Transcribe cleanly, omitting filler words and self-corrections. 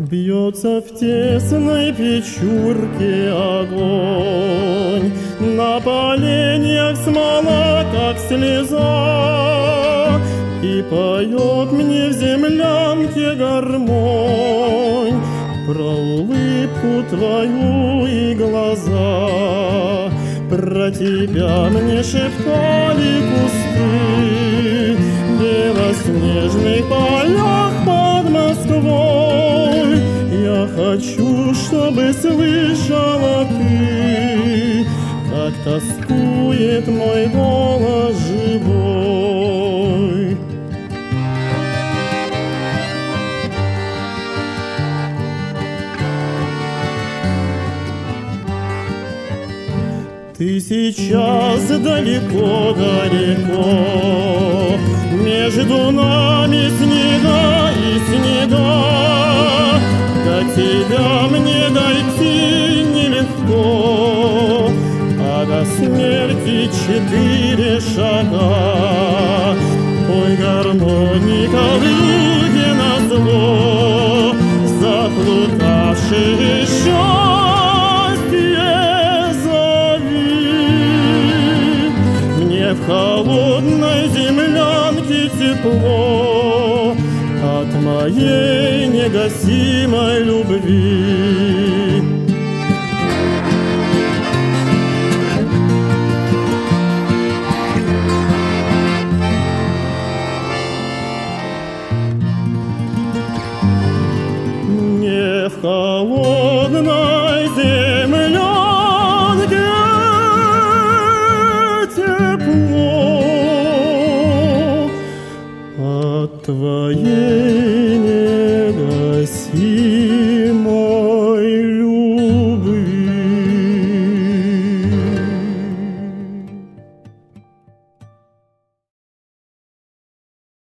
Бьется в тесной печурке огонь, на поленьях смола, как слеза, и поет мне в землянке гармонь про улыбку твою и глаза. Про тебя мне шептали кусты в белоснежных полях под Москвой. Я хочу, чтобы слышала ты, как тоскует мой голос живой. Ты сейчас далеко-далеко, между нами снега и снега. До тебя мне дойти нелегко, а до смерти 4 шага. Ой, гармоника, выйди назло, заплутавшие счастье зови. Мне в холодной землянке тепло от моей негасимой любви. Мне в холодной землянке тепло от твоей негасимой